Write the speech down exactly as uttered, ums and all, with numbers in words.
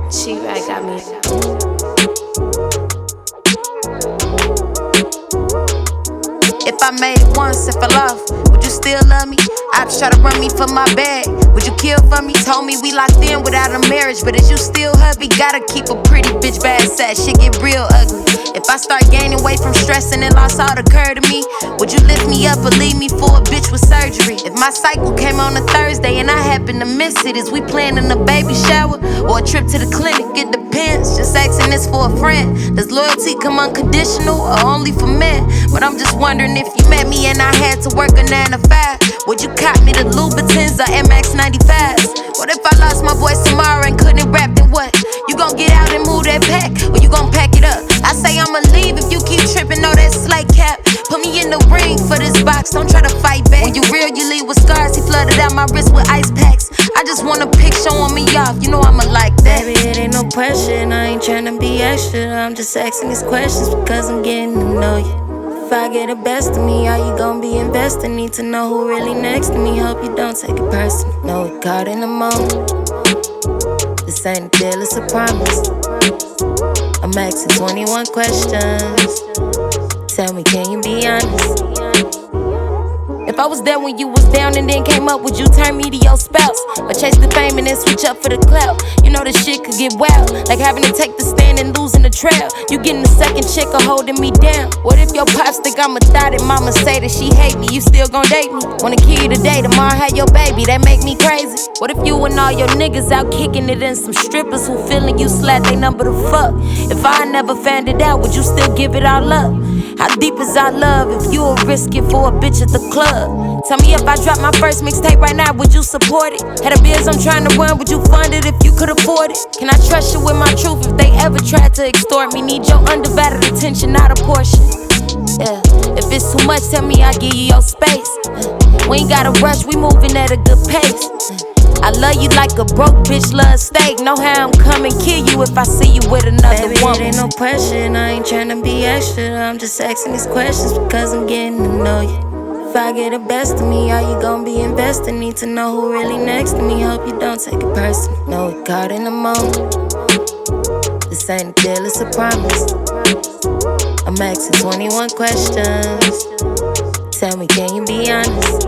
She right got me. If I made it once, if I love, would you still love me? I try to run me for my bag. Would you kill for me? Told me we locked in without a marriage, but is you still hubby? Gotta keep a pretty bitch bad sad. Shit get real ugly. If I start gaining weight from stressing and loss all occur to me, would you lift me up or leave me for a bitch with surgery? If my cycle came on a Thursday and I happen to miss it, is we planning a baby shower or a trip to the clinic? It depends. Just asking this for a friend. Does loyalty come unconditional or only for men? But I'm just wondering if you met me and I had to work a nine to five, would you cop me the Louboutins or M X ninety-fives? What if I lost my voice tomorrow and couldn't rap, then what? You gon' get out and move that pack, or you gon' pack it up? I say I'ma leave if you keep tripping, know that slate cap. Put me in the ring for this box, don't try to fight back. When you real, you leave with scars. He flooded out my wrist with ice packs. I just want a pic showing me off, you know I'ma like that. Baby, it ain't no pressure, and I ain't tryna be extra. I'm just asking these questions because I'm getting to know you. If I get the best of me, are you gon' be invested? Need to know who really next to me. Hope you don't take it personal. Know we caught in the moment. This ain't a deal, it's a promise. I'm asking twenty-one questions. Tell me, can you be honest? If I was there when you was down and then came up, would you turn me to your spouse? Or chase the fame and then switch up for the clout? You know this shit could get wild, like having to take the stand and losing the trail. You getting a second chick or holding me down? What if your pops think I'm a thot and mama say that she hate me? You still gon' date me? Wanna kill you today, tomorrow have your baby, that make me crazy. What if you and all your niggas out kicking it and some strippers who feeling you slap they number to fuck? If I never found it out, would you still give it all up? How deep is our love if you'll risk it for a bitch at the club? Tell me if I drop my first mixtape right now, would you support it? Had the bills I'm trying to run, would you fund it if you could afford it? Can I trust you with my truth if they ever tried to extort me? Need your undivided attention, not a portion. Yeah, if it's too much, tell me I'll give you your space. We ain't gotta rush, we moving at a good pace. I love you like a broke bitch love steak. Know how I'm coming kill you if I see you with another Baby, woman. it ain't no pressure, and I ain't tryna be extra. I'm just asking these questions because I'm getting to know you. If I get the best of me, are you gon' be invested? Need to know who really next to me. Hope you don't take it personal. Know we caught in the moment. This ain't a deal, it's a promise. I'm asking twenty-one questions. Tell me, can you be honest?